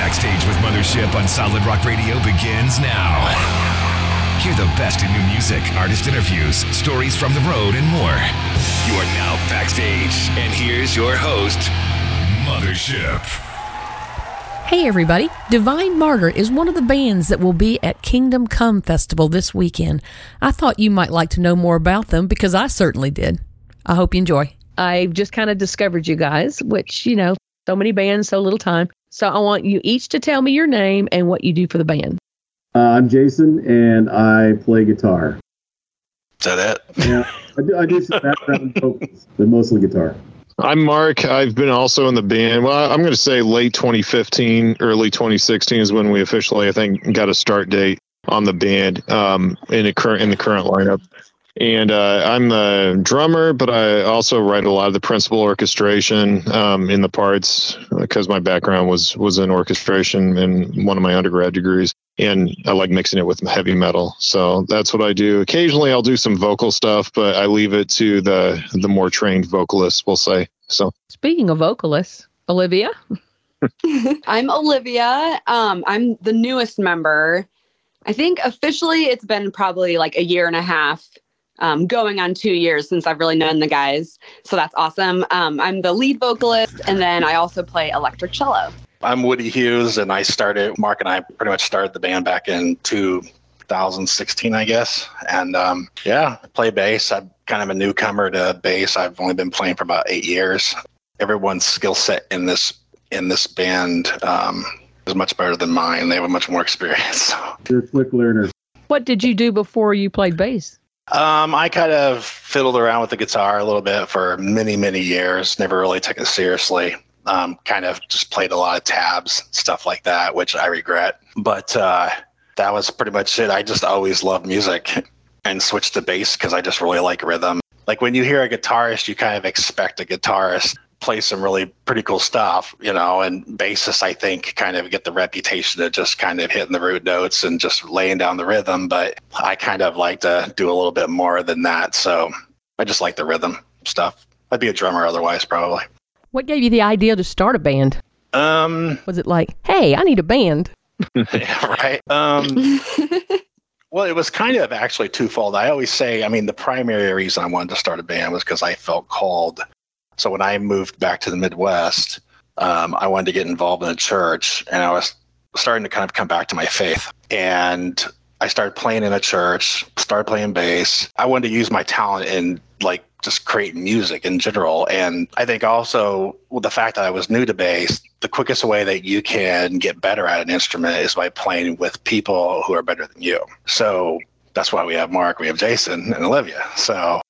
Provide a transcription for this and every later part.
Backstage with Mothership on Solid Rock Radio begins now. Hear the best in new music, artist interviews, stories from the road, and more. You are now backstage, and here's your host, Mothership. Hey everybody, Divine Martyr is one of the bands that will be at Kingdom Come Festival this weekend. I thought you might like to know more about them because I certainly did. I hope you enjoy. I've just kind of discovered you guys, which, you know, so many bands, so little time. So I want you each to tell me your name and what you do for the band. I'm Jason, and I play guitar. Is that it? Yeah, I do some background vocals, but mostly guitar. I'm Mark. I've been also in the band. Well, I'm going to say late 2015, early 2016 is when we officially, I think, got a start date on the band in the current lineup. And I'm the drummer, but I also write a lot of the principal orchestration in the parts because my background was in orchestration in one of my undergrad degrees. And I like mixing it with heavy metal. So that's what I do. Occasionally I'll do some vocal stuff, but I leave it to the more trained vocalists, we'll say. So Speaking of vocalists, Olivia? I'm Olivia. I'm the newest member. I think officially it's been probably like a year and a half, going on 2 years since I've really known the guys. So that's awesome. I'm the lead vocalist, and then I also play electric cello. I'm Woody Hughes, and Mark and I pretty much started the band back in 2016, I guess. And I play bass. I'm kind of a newcomer to bass. I've only been playing for about 8 years. Everyone's skill set in this band is much better than mine. They have a much more experience. You're a quick learner. What did you do before you played bass? I kind of fiddled around with the guitar a little bit for many, many years. Never really took it seriously. Kind of just played a lot of tabs, stuff like that, which I regret. But that was pretty much it. I just always loved music and switched to bass because I just really like rhythm. Like when you hear a guitarist, you kind of expect a guitarist play some really pretty cool stuff, you know, and bassists, I think, kind of get the reputation of just kind of hitting the root notes and just laying down the rhythm. But I kind of like to do a little bit more than that. So I just like the rhythm stuff. I'd be a drummer otherwise, probably. What gave you the idea to start a band? Was it like, hey, I need a band? Yeah, right. Well, it was kind of actually twofold. I always say, the primary reason I wanted to start a band was because I felt called. So when I moved back to the Midwest, I wanted to get involved in a church, and I was starting to kind of come back to my faith. And I started playing in a church, started playing bass. I wanted to use my talent in just creating music in general. And I think also with the fact that I was new to bass, the quickest way that you can get better at an instrument is by playing with people who are better than you. So that's why we have Mark, we have Jason and Olivia. So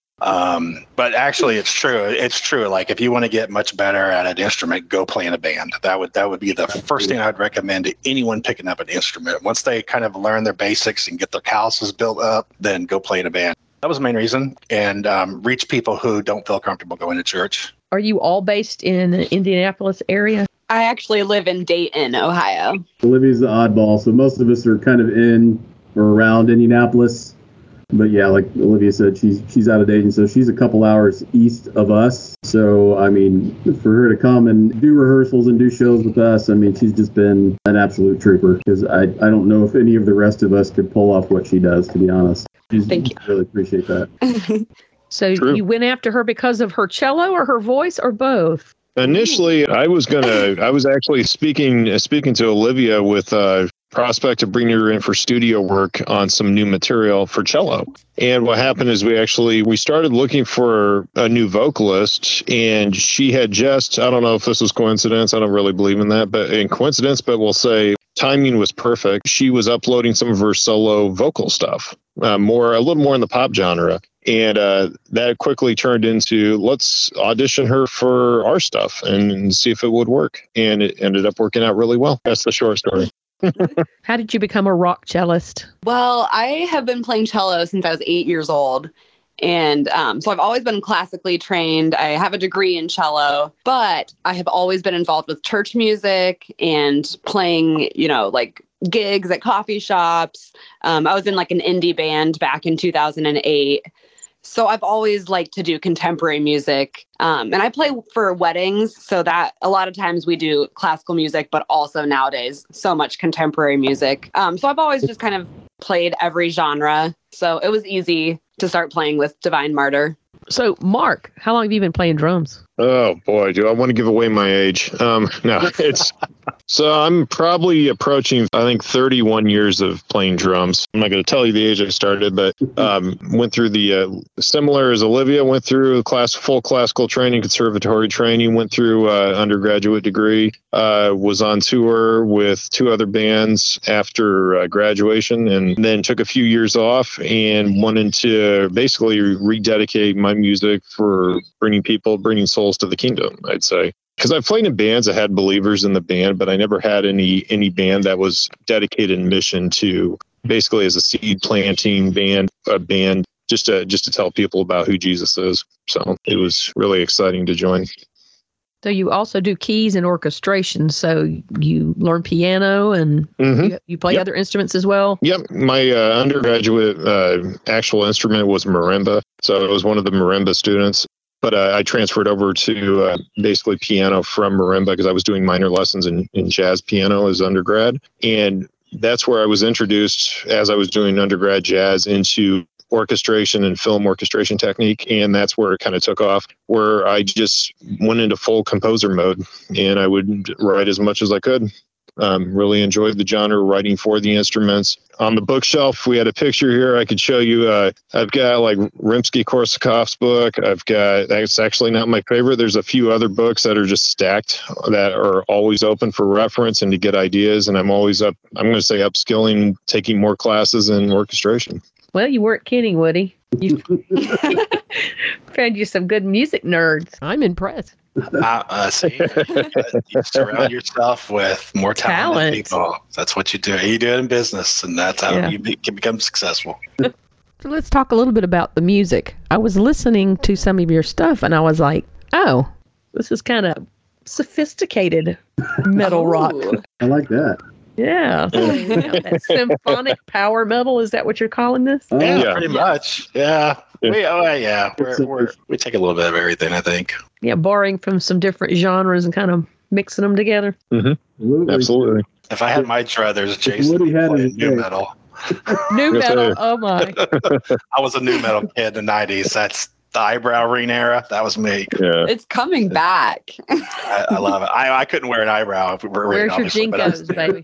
but actually it's true. It's true. Like if you want to get much better at an instrument, go play in a band. That would be the first thing I'd recommend to anyone picking up an instrument. Once they kind of learn their basics and get their calluses built up, then go play in a band. That was the main reason. And reach people who don't feel comfortable going to church. Are you all based in the Indianapolis area? I actually live in Dayton, Ohio. Olivia's the oddball, so most of us are kind of in or around Indianapolis. But yeah, like Olivia said, she's out of Dayton, so she's a couple hours east of us. So, for her to come and do rehearsals and do shows with us, she's just been an absolute trooper. Because I don't know if any of the rest of us could pull off what she does, to be honest. Thank you. Really appreciate that. So True. You went after her because of her cello or her voice or both? initially I was actually speaking to Olivia with prospect of bringing her in for studio work on some new material for cello. And what happened is we started looking for a new vocalist, and she had just, I don't know if this was coincidence, I don't really believe in that, but in coincidence, but we'll say timing was perfect. She was uploading some of her solo vocal stuff, a little more in the pop genre. And that quickly turned into, let's audition her for our stuff and see if it would work. And it ended up working out really well. That's the short story. How did you become a rock cellist? Well, I have been playing cello since I was 8 years old. And so I've always been classically trained. I have a degree in cello, but I have always been involved with church music and playing, like gigs at coffee shops. I was in like an indie band back in 2008. So I've always liked to do contemporary music. And I play for weddings, so that a lot of times we do classical music, but also nowadays so much contemporary music. So I've always just kind of played every genre. So it was easy to start playing with Divine Martyr. So, Mark, how long have you been playing drums? Oh boy, do I want to give away my age? No, it's so I'm probably approaching, I think, 31 years of playing drums. I'm not going to tell you the age I started, but went through the similar as Olivia, went through full classical training, conservatory training, went through undergraduate degree, was on tour with 2 other bands after graduation, and then took a few years off and wanted to basically rededicate my music for bringing souls to the kingdom, I'd say. Because I've played in bands that had believers in the band, but I never had any band that was dedicated mission to basically as a seed planting band, just to tell people about who Jesus is. So it was really exciting to join. So you also do keys and orchestration. So you learn piano and you play other instruments as well? Yep. My undergraduate actual instrument was marimba. So I was one of the marimba students. But I transferred over to basically piano from marimba because I was doing minor lessons in jazz piano as undergrad. And that's where I was introduced as I was doing undergrad jazz into orchestration and film orchestration technique. And that's where it kind of took off, where I just went into full composer mode and I would write as much as I could. Really enjoyed the genre, writing for the instruments. On the bookshelf, we had a picture here I could show you. I've got like Rimsky-Korsakov's book. That's actually not my favorite. There's a few other books that are just stacked that are always open for reference and to get ideas. And I'm always upskilling, taking more classes in orchestration. Well, you weren't kidding, Woody. You found you some good music nerds. I'm impressed. See, you surround yourself with more talented people. That's what you do. You do it in business, and that's how you can become successful. So let's talk a little bit about the music. I was listening to some of your stuff, and I was like, oh, this is kind of sophisticated metal rock. I like that. Yeah. That symphonic power metal, is that what you're calling this? Yeah, pretty much. Yeah. We take a little bit of everything, I think. Yeah, borrowing from some different genres and kind of mixing them together. Mm-hmm. Absolutely. If I had my druthers, Jason would play new metal. New metal, oh my. I was a new metal kid in the 90s. That's the eyebrow ring era. That was me. Yeah. It's coming back. I love it. I couldn't wear an eyebrow. If we were Where's your Jinkos, baby?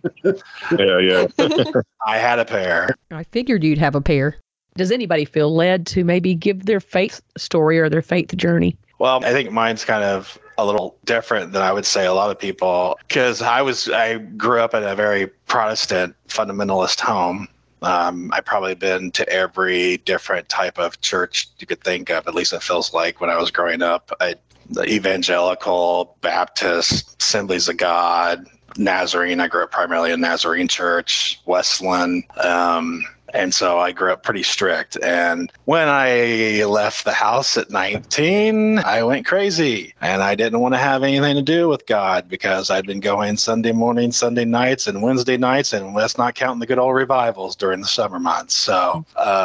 Yeah. I had a pair. I figured you'd have a pair. Does anybody feel led to maybe give their faith story or their faith journey? Well, I think mine's kind of a little different than I would say a lot of people, because I grew up in a very Protestant fundamentalist home. I've probably been to every different type of church you could think of, at least it feels like when I was growing up. The evangelical, Baptist, Assemblies of God, Nazarene. I grew up primarily in Nazarene church, Wesleyan. And so I grew up pretty strict. And when I left the house at 19, I went crazy. And I didn't want to have anything to do with God because I'd been going Sunday mornings, Sunday nights, and Wednesday nights. And let's not count the good old revivals during the summer months. So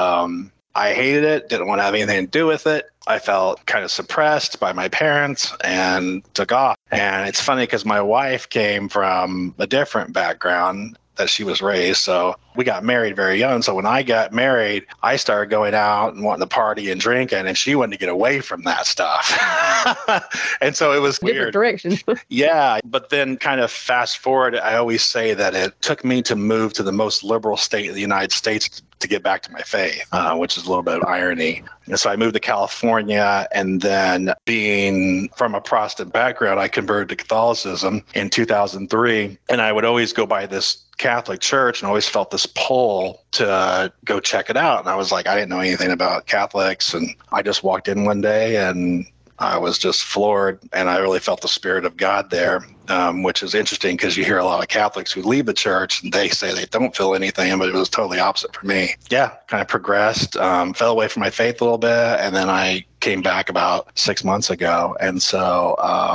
I hated it, didn't want to have anything to do with it. I felt kind of suppressed by my parents and took off. And it's funny because my wife came from a different background that she was raised. So we got married very young. So when I got married, I started going out and wanting to party and drinking, and she wanted to get away from that stuff. And so it was different weird. Direction. Yeah. But then kind of fast forward, I always say that it took me to move to the most liberal state of the United States to get back to my faith, which is a little bit of irony. And so I moved to California, and then being from a Protestant background, I converted to Catholicism in 2003. And I would always go by this Catholic church and always felt this pull to go check it out. And I was like, I didn't know anything about Catholics. And I just walked in one day and I was just floored, and I really felt the Spirit of God there, which is interesting because you hear a lot of Catholics who leave the church and they say they don't feel anything, but it was totally opposite for me. Yeah, kind of progressed, fell away from my faith a little bit, and then I came back about 6 months ago. And so,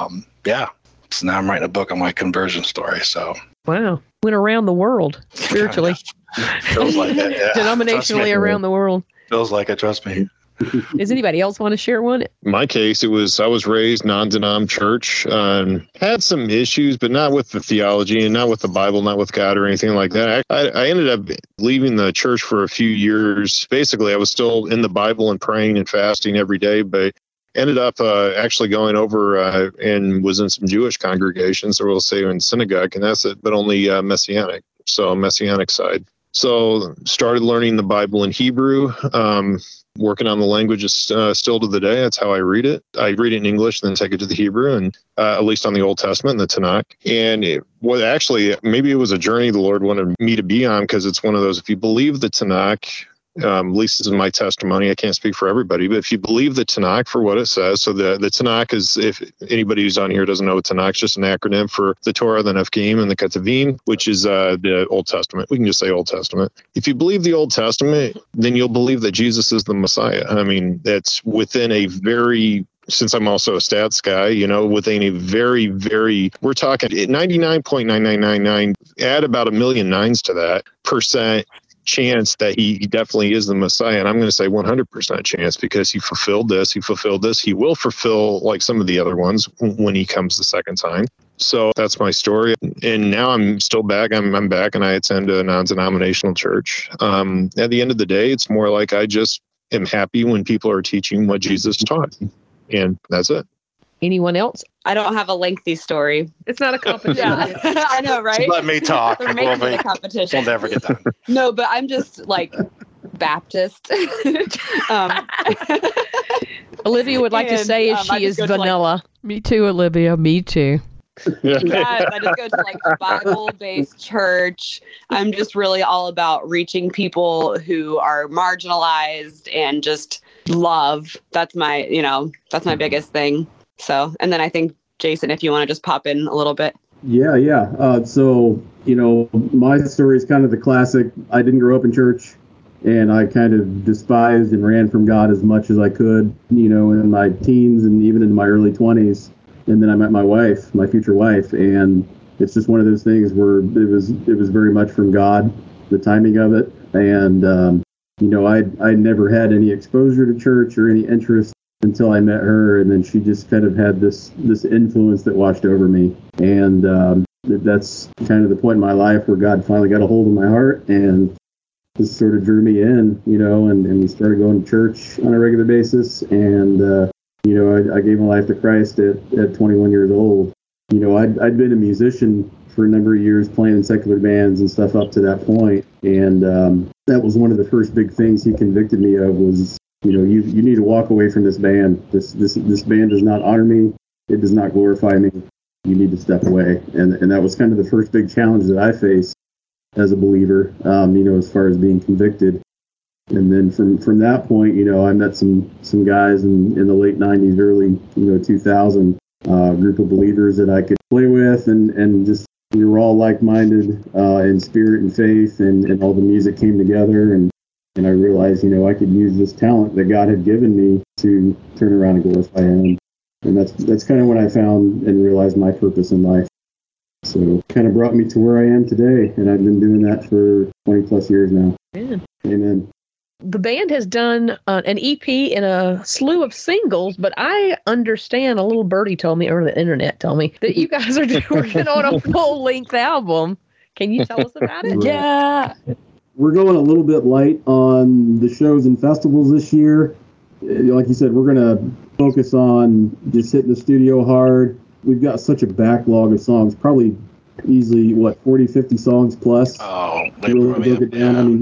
so now I'm writing a book on my conversion story. So wow, went around the world spiritually. Feels like it, yeah. Denominationally around the world. Feels like it, trust me. Does anybody else want to share one? In my case, I was raised non-denom church, had some issues, but not with the theology and not with the Bible, not with God or anything like that. I ended up leaving the church for a few years. Basically, I was still in the Bible and praying and fasting every day, but ended up actually going over and was in some Jewish congregations, or we'll say in synagogue, and that's it, but only Messianic, so Messianic side. So started learning the Bible in Hebrew, working on the languages still to the day. That's how I read it. I read it in English, then take it to the Hebrew, and at least on the Old Testament and the Tanakh. And maybe it was a journey the Lord wanted me to be on, because it's one of those, if you believe the Tanakh, at least this is my testimony, I can't speak for everybody, but if you believe the Tanakh for what it says, so the Tanakh is, if anybody who's on here doesn't know what Tanakh, it's just an acronym for the Torah, the Nevi'im, and the Ketuvim, which is the Old Testament. We can just say Old Testament. If you believe the Old Testament, then you'll believe that Jesus is the Messiah. I mean, that's within a very, since I'm also a stats guy, within a very, very, we're talking 99.9999, add about 1,000,000 nines to that % chance that he definitely is the Messiah. And I'm going to say 100% chance, because he fulfilled this. He will fulfill like some of the other ones when he comes the second time. So that's my story. And now I'm still back. I'm back, and I attend a non-denominational church. At the end of the day, it's more like I just am happy when people are teaching what Jesus taught. And that's it. Anyone else? I don't have a lengthy story. It's not a competition. Yeah, I know, right? So let me talk. They're making it a competition. We'll never get done. No, but I'm just like Baptist. Olivia would like to say if she is vanilla. Me too, Olivia. Me too. Yes, I just go to like a Bible-based church. I'm just really all about reaching people who are marginalized and just love. That's my biggest thing. So, and then I think, Jason, if you want to just pop in a little bit. Yeah. So, my story is kind of the classic. I didn't grow up in church, and I kind of despised and ran from God as much as I could, in my teens and even in my early 20s. And then I met my wife, my future wife, and it's just one of those things where it was very much from God, the timing of it. And, I never had any exposure to church or any interest until I met her, and then she just kind of had this influence that washed over me. And that's kind of the point in my life where God finally got a hold of my heart and just sort of drew me in, and we started going to church on a regular basis. And, I gave my life to Christ at 21 years old. I'd been a musician for a number of years, playing in secular bands and stuff up to that point. And that was one of the first big things he convicted me of was, you need to walk away from this band. This band does not honor me. It does not glorify me. You need to step away. And that was kind of the first big challenge that I faced as a believer, as far as being convicted. And then from that point, I met some guys in the late 90s, early 2000, group of believers that I could play with, and just we were all like-minded in spirit and faith, and all the music came together, and I realized, I could use this talent that God had given me to turn around and glorify Him. And that's kind of when I found and realized my purpose in life. So it kind of brought me to where I am today, and I've been doing that for 20 plus years now. Amen. Amen. The band has done an EP and a slew of singles, but I understand, a little birdie told me, or the internet told me, that you guys are working on a full-length album. Can you tell us about it? Yeah. We're going a little bit light on the shows and festivals this year. Like you said, we're going to focus on just hitting the studio hard. We've got such a backlog of songs, probably easily, 40, 50 songs plus. Oh, really broke it down. I mean,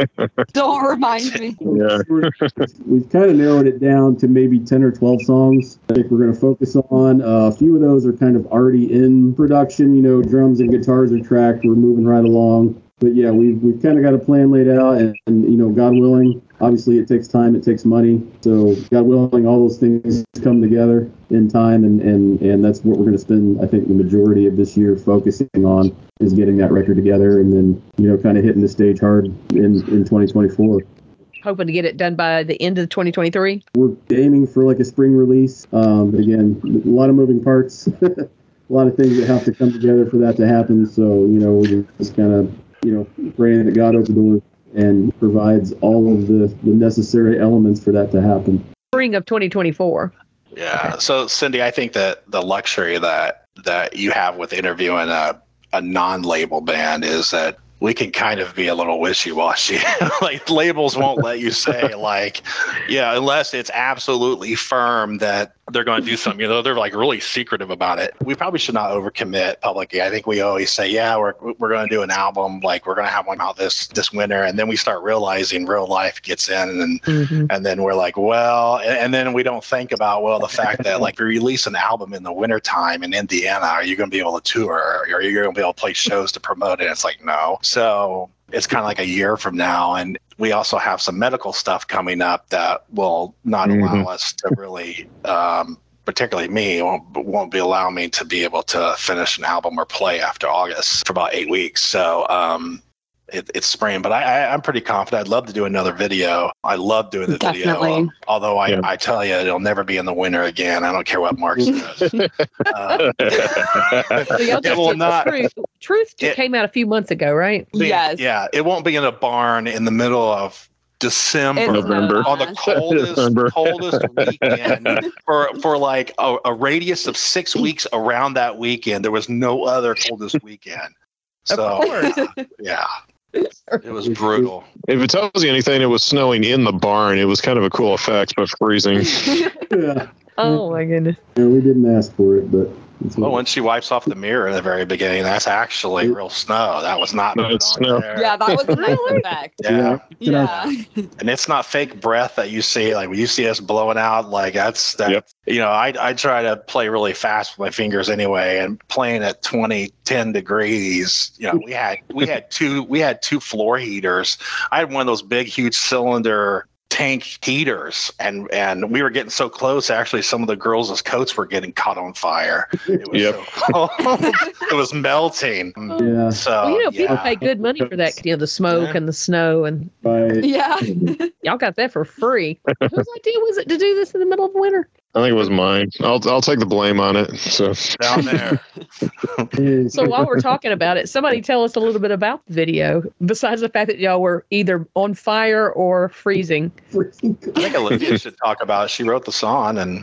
Don't remind me. Yeah. We've kind of narrowed it down to maybe 10 or 12 songs I think we're going to focus on. A few of those are kind of already in production. Drums and guitars are tracked. We're moving right along. But yeah, we've kind of got a plan laid out, and God willing, obviously it takes time, it takes money. So God willing, all those things come together in time, and that's what we're going to spend, I think, the majority of this year focusing on, is getting that record together, and then kind of hitting the stage hard in 2024. Hoping to get it done by the end of 2023. We're aiming for like a spring release. But again, a lot of moving parts, a lot of things that have to come together for that to happen. So we're just kind of praying that God opens the door and provides all of the necessary elements for that to happen. Spring of 2024. Yeah. Okay. So, Cindy, I think that the luxury that you have with interviewing a non-label band is that we can kind of be a little wishy-washy. Like, labels won't let you say, like, yeah, unless it's absolutely firm that they're going to do something. You know, they're like really secretive about it. We probably should not overcommit publicly. I think we always say, yeah, we're going to do an album, like we're going to have one out this winter, and then we start realizing real life gets in, and then we're like, well, and then we don't think about, well, the fact that like we release an album in the wintertime in Indiana, are you going to be able to tour, or are you going to be able to play shows to promote it? It's like, no. So it's kind of like a year from now, and we also have some medical stuff coming up that will not allow us to really, particularly me, won't be allowing me to be able to finish an album or play after August for about 8 weeks. So it's spring, but I'm pretty confident. I'd love to do another video. I love doing the video, although I tell you, it'll never be in the winter again. I don't care what Mark says. It will not. Truth came out a few months ago, right? Yes. Yeah, it won't be in a barn in the middle of December, November, on the coldest weekend for like a radius of 6 weeks around that weekend. There was no other coldest weekend. So yeah. It was brutal. If it tells you anything, it was snowing in the barn. It was kind of a cool effect, but freezing. Yeah. Oh my goodness. Yeah, we didn't ask for it, but. Well, when she wipes off the mirror in the very beginning, that's actually real snow. That was not snow. there. Yeah, that was a nice effect. Yeah. And it's not fake breath that you see. Like when you see us blowing out, like that's that. Yep. You know, I try to play really fast with my fingers anyway, and playing at 10 degrees. You know, we had two floor heaters. I had one of those big, huge cylinder tank heaters, and we were getting so close, actually some of the girls' coats were getting caught on fire. It was so cold. It was melting. Yeah. So people pay good money for that, the smoke and the snow, and y'all got that for free. Whose idea was it to do this in the middle of winter? I think it was mine. I'll take the blame on it. So down there. So while we're talking about it, somebody tell us a little bit about the video, besides the fact that y'all were either on fire or freezing. I think Olivia should talk about it. She wrote the song. And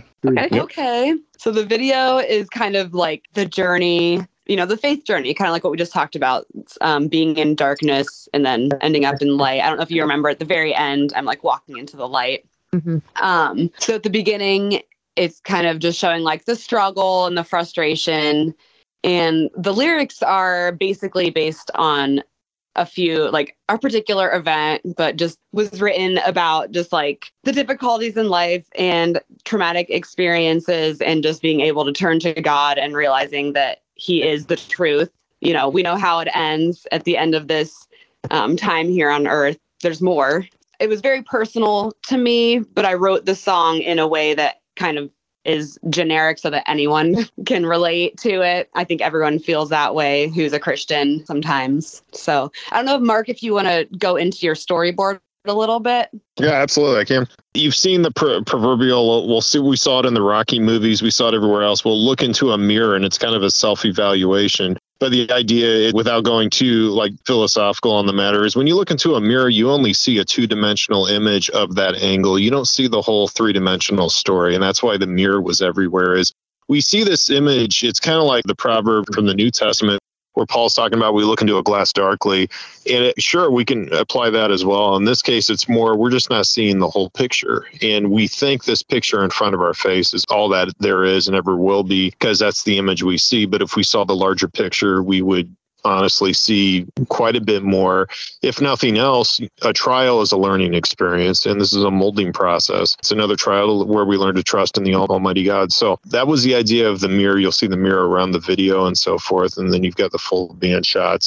Okay. So the video is kind of like the journey, the faith journey, kind of like what we just talked about, being in darkness and then ending up in light. I don't know if you remember at the very end, I'm like walking into the light. Mm-hmm. So at the beginning, it's kind of just showing like the struggle and the frustration. And the lyrics are basically based on a few, like our particular event, but just was written about just like the difficulties in life and traumatic experiences, and just being able to turn to God and realizing that He is the truth. We know how it ends at the end of this time here on earth. There's more. It was very personal to me, but I wrote the song in a way that kind of is generic so that anyone can relate to it. I think everyone feels that way who's a Christian sometimes. So I don't know, Mark, if you want to go into your storyboard a little bit. Yeah, absolutely. I can. You've seen the proverbial, we saw it in the Rocky movies. We saw it everywhere else. We'll look into a mirror and it's kind of a self-evaluation. But the idea, without going too philosophical on the matter, is when you look into a mirror, you only see a two-dimensional image of that angle. You don't see the whole three-dimensional story. And that's why the mirror was everywhere. Is we see this image. It's kind of like the proverb from the New Testament, where Paul's talking about we look into a glass darkly. And sure, we can apply that as well. In this case, it's more, we're just not seeing the whole picture. And we think this picture in front of our face is all that there is and ever will be, because that's the image we see. But if we saw the larger picture, we would honestly see quite a bit more. If nothing else, a trial is a learning experience, and this is a molding process. It's another trial where we learn to trust in the Almighty God. So that was the idea of the mirror. You'll see the mirror around the video and so forth, and then you've got the full band shots.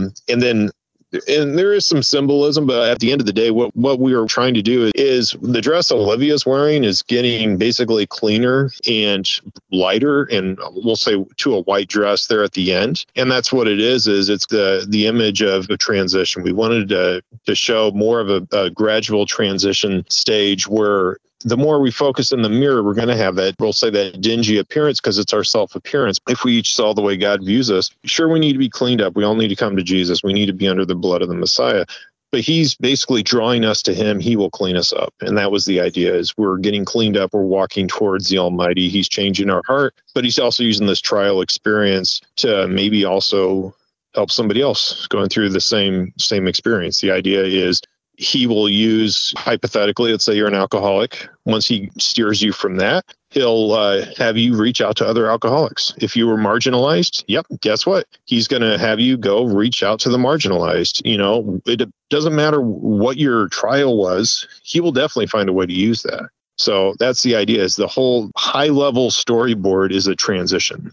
And there is some symbolism, but at the end of the day, what we are trying to do is the dress Olivia's wearing is getting basically cleaner and lighter, and we'll say to a white dress there at the end. And that's what it is it's the image of a transition. We wanted to show more of a gradual transition stage where the more we focus in the mirror, we're going to have that, we'll say, that dingy appearance, because it's our self-appearance. If we each saw the way God views us, sure, we need to be cleaned up. We all need to come to Jesus. We need to be under the blood of the Messiah. But he's basically drawing us to him. He will clean us up. And that was the idea, is we're getting cleaned up. We're walking towards the Almighty. He's changing our heart, but he's also using this trial experience to maybe also help somebody else going through the same experience. The idea is he will use, hypothetically, let's say you're an alcoholic. Once he steers you from that, he'll have you reach out to other alcoholics. If you were marginalized, guess what? He's going to have you go reach out to the marginalized. It doesn't matter what your trial was. He will definitely find a way to use that. So that's the idea, is the whole high-level storyboard is the transition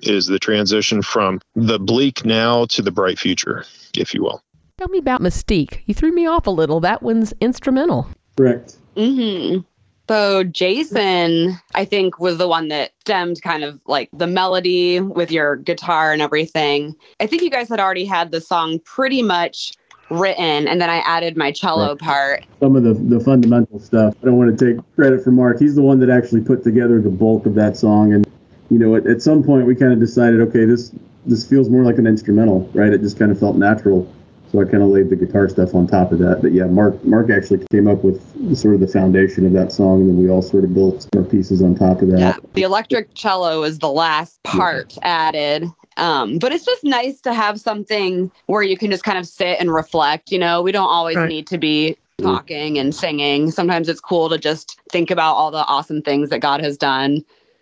from the bleak now to the bright future, if you will. Tell me about Mystique. You threw me off a little. That one's instrumental. Correct. Mm-hmm. So Jason, I think, was the one that stemmed kind of like the melody with your guitar and everything. I think you guys had already had the song pretty much written, and then I added my cello part. Some of the fundamental stuff. I don't want to take credit for Mark. He's the one that actually put together the bulk of that song. And, at some point we kind of decided, okay, this feels more like an instrumental, right? It just kind of felt natural. So I kind of laid the guitar stuff on top of that. But yeah, Mark actually came up with sort of the foundation of that song, and then we all sort of built more pieces on top of that. Yeah, the electric cello is the last part added. But it's just nice to have something where you can just kind of sit and reflect. We don't always need to be talking and singing. Sometimes it's cool to just think about all the awesome things that God has done.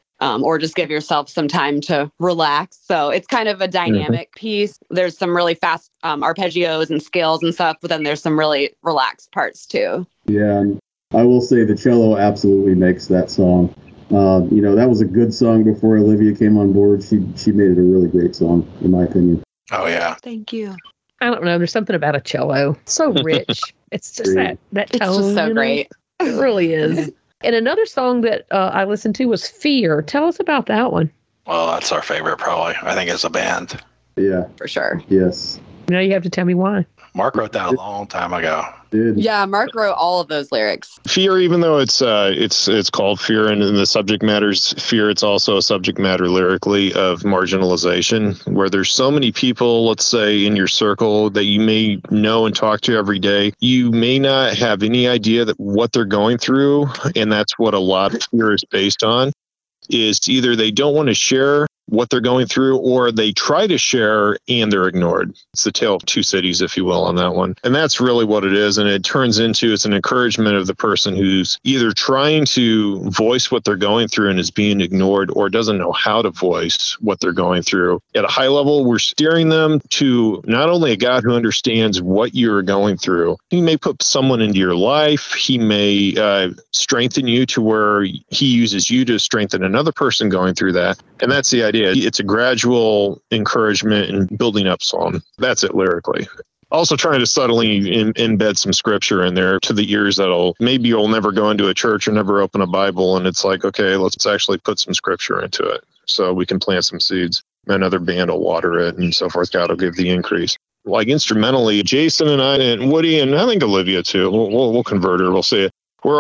Or just give yourself some time to relax. So it's kind of a dynamic piece. There's some really fast arpeggios and scales and stuff, but then there's some really relaxed parts too. Yeah, and I will say the cello absolutely makes that song. That was a good song before Olivia came on board. She made it a really great song, in my opinion. Oh, yeah. Thank you. I don't know. There's something about a cello. So rich. It's just that tone. It's just so great. It really is. And another song that I listened to was Fear. Tell us about that one. Well, that's our favorite, probably. I think, as a band. Yeah. For sure. Yes. Now you have to tell me why. Mark wrote that a long time ago. Dude. Yeah, Mark wrote all of those lyrics. Fear, even though it's called Fear, and the subject matter's fear, it's also a subject matter lyrically of marginalization, where there's so many people, let's say, in your circle that you may know and talk to every day. You may not have any idea that what they're going through, and that's what a lot of fear is based on, is either they don't want to share what they're going through, or they try to share and they're ignored. It's the tale of two cities, if you will, on that one. And that's really what it is. And it turns into, it's an encouragement of the person who's either trying to voice what they're going through and is being ignored, or doesn't know how to voice what they're going through. At a high level, we're steering them to not only a God who understands what you're going through. He may put someone into your life. He may strengthen you to where he uses you to strengthen another person going through that. And that's the idea. It's a gradual encouragement and building up song. That's it lyrically. Also trying to subtly embed some scripture in there to the ears maybe you'll never go into a church or never open a Bible. And it's like, okay, let's actually put some scripture into it so we can plant some seeds. Another band will water it and so forth. God will give the increase. Like instrumentally, Jason and I and Woody, and I think Olivia too, we'll convert her. We'll say it. We're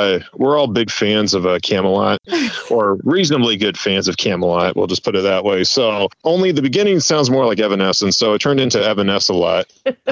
all big fans of Camelot, or reasonably good fans of Camelot. We'll just put it that way. So only the beginning sounds more like Evanescence, so it turned into Evanesce a lot.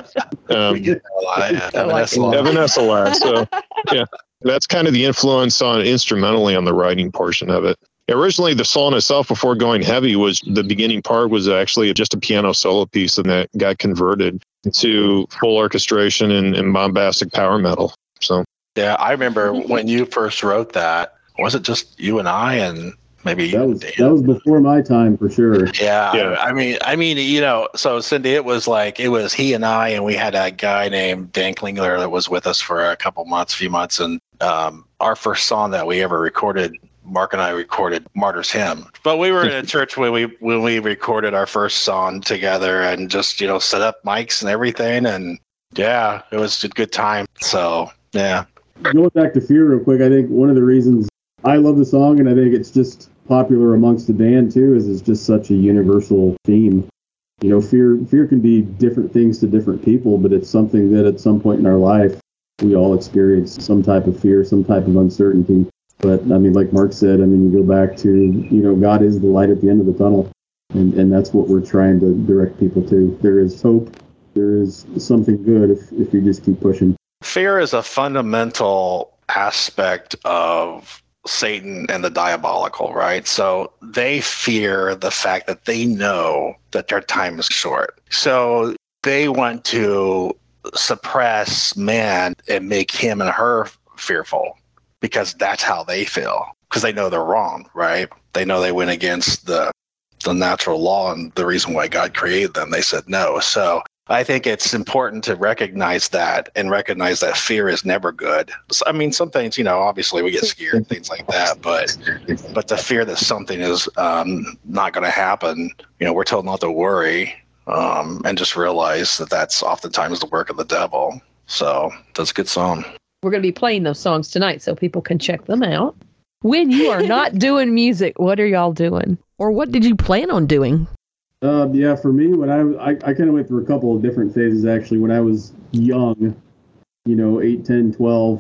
Evanesce a lot. So yeah, that's kind of the influence on instrumentally on the writing portion of it. Originally, the song itself, before going heavy, was the beginning part was actually just a piano solo piece, and that got converted to full orchestration and bombastic power metal. So. Yeah, I remember when you first wrote that. Was it just you and I, and maybe that was before my time for sure. Yeah. I mean, so Cindy, it was he and I, and we had a guy named Dan Klingler that was with us for a few months, and our first song that we ever recorded, Mark and I recorded Martyr's Hymn. But we were in a church when we recorded our first song together, and just set up mics and everything, and yeah, it was a good time. So yeah. Going back to Fear real quick, I think one of the reasons I love the song, and I think it's just popular amongst the band too, is it's just such a universal theme. Fear can be different things to different people, but it's something that at some point in our life, we all experience some type of fear, some type of uncertainty. But I mean, like Mark said, you go back to, God is the light at the end of the tunnel. And that's what we're trying to direct people to. There is hope there is something good if you just keep pushing. Fear is a fundamental aspect of Satan and the diabolical, right? So they fear the fact that they know that their time is short. So they want to suppress man and make him and her fearful because that's how they feel, because they know they're wrong, right? They know they went against the natural law and the reason why God created them. They said no. So I think it's important to recognize that and recognize that fear is never good. I mean, some things, obviously we get scared, things like that, but the fear that something is not going to happen, we're told not to worry and just realize that that's oftentimes the work of the devil. So that's a good song. We're going to be playing those songs tonight so people can check them out. When you are not doing music, what are y'all doing? Or what did you plan on doing? Yeah, for me, when I kind of went through a couple of different phases, actually. When I was young, 8, 10, 12,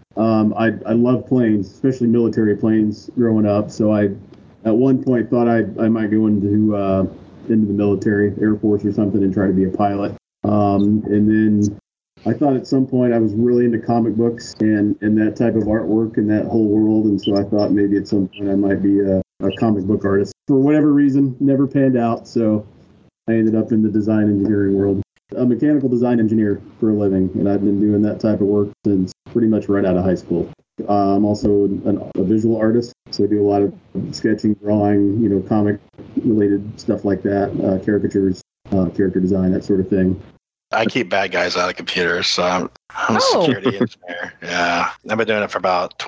I loved planes, especially military planes growing up. So I, at one point, thought I might go into the military, Air Force or something, and try to be a pilot. And then I thought at some point I was really into comic books and that type of artwork and that whole world. And so I thought maybe at some point I might be a comic book artist. For whatever reason, never panned out. So I ended up in the design engineering world. A mechanical design engineer for a living. And I've been doing that type of work since pretty much right out of high school. I'm also a visual artist. So I do a lot of sketching, drawing, comic related stuff like that, caricatures, character design, that sort of thing. I keep bad guys out of computers, so I'm a security engineer. Yeah, I've been doing it for about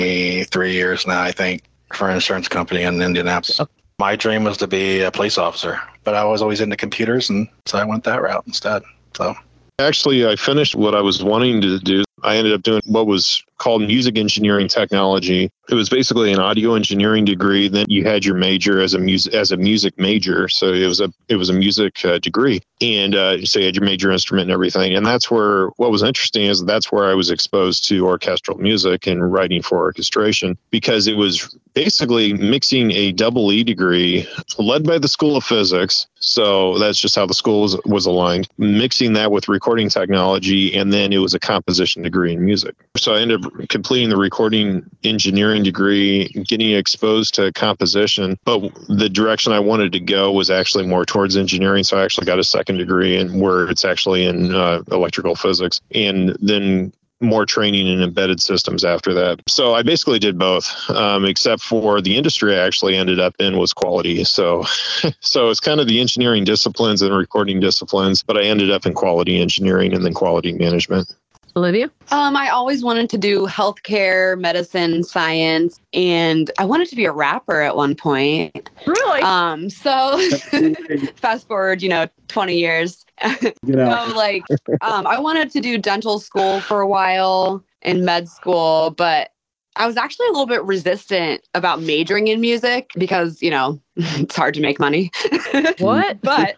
23 years now, I think, for an insurance company in Indianapolis. My dream was to be a police officer, but I was always into computers, and so I went that route instead. So actually, I finished what I was wanting to do. I ended up doing what was called music engineering technology. It was basically an audio engineering degree. Then you had your major as a music major. So it was a music degree. And so you had your major instrument and everything. And that's where what was interesting is that's where I was exposed to orchestral music and writing for orchestration, because it was basically mixing a double E degree led by the School of Physics. So that's just how the school was aligned, mixing that with recording technology. And then it was a composition degree in music. So I ended up completing the recording engineering degree, getting exposed to composition. But the direction I wanted to go was actually more towards engineering. So I actually got a second degree in where it's actually in electrical physics, and then more training in embedded systems after that. So I basically did both, except for the industry I actually ended up in was quality. So it's kind of the engineering disciplines and recording disciplines, but I ended up in quality engineering and then quality management. Olivia? I always wanted to do healthcare, medicine, science, and I wanted to be a rapper at one point. Really? So fast forward, 20 years. Get out. I wanted to do dental school for a while and med school, but I was actually a little bit resistant about majoring in music because, it's hard to make money. What? But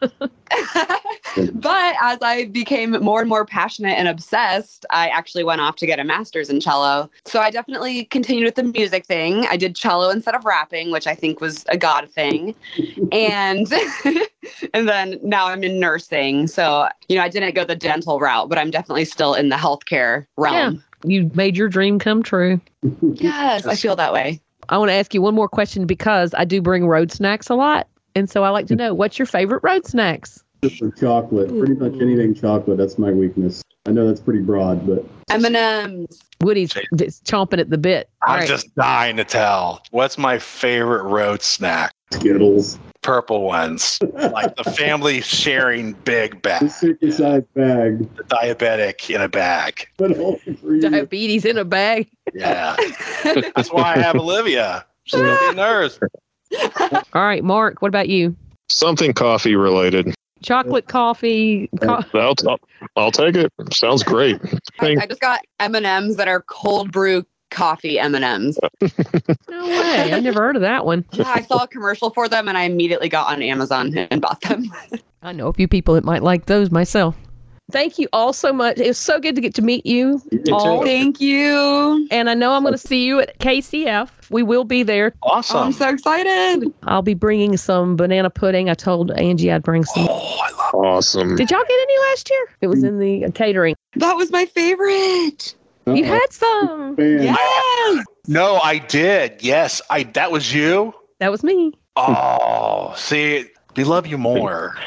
as I became more and more passionate and obsessed, I actually went off to get a master's in cello. So I definitely continued with the music thing. I did cello instead of rapping, which I think was a God thing. And and then now I'm in nursing. So, I didn't go the dental route, but I'm definitely still in the healthcare realm. Yeah. You made your dream come true. Yes, I feel that way. I want to ask you one more question because I do bring road snacks a lot. And so I like to know, what's your favorite road snacks? Just for chocolate. Pretty much anything chocolate. That's my weakness. I know that's pretty broad, but M&M's. Woody's just chomping at the bit. I'm just dying to tell. What's my favorite road snack? Skittles. Purple ones, like the family sharing big bag. The super-sized bag. The diabetic in a bag. But only for you. Diabetes in a bag. Yeah. That's why I have Olivia. She's going to be a nurse. All right, Mark, what about you? Something coffee related. Chocolate coffee. I'll take it. Sounds great. I just got M&M's that are cold brew coffee M&M's. No way. I've never heard of that one. Yeah, I saw a commercial for them and I immediately got on Amazon and bought them. I know a few people that might like those myself. Thank you all so much. It was so good to get to meet you all. Thank you. And I know I'm going to see you at KCF. We will be there. Awesome. I'm so excited. I'll be bringing some banana pudding. I told Angie I'd bring some. Oh, I love Awesome. Did y'all get any last year? It was in the catering. That was my favorite. You had some. Yes. No, I did. Yes, that was you. That was me. Oh, see, we love you more.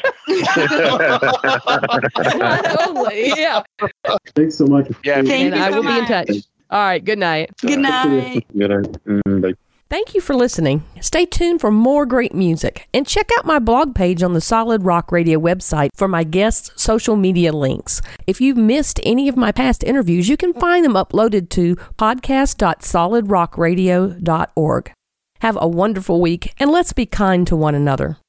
Totally. Yeah. Thanks so much. Yeah. Thank And you I so will be in much. touch. All right. Good night. Good night. Bye. Thank you for listening. Stay tuned for more great music and check out my blog page on the Solid Rock Radio website for my guests' social media links. If you've missed any of my past interviews, you can find them uploaded to podcast.solidrockradio.org. Have a wonderful week and let's be kind to one another.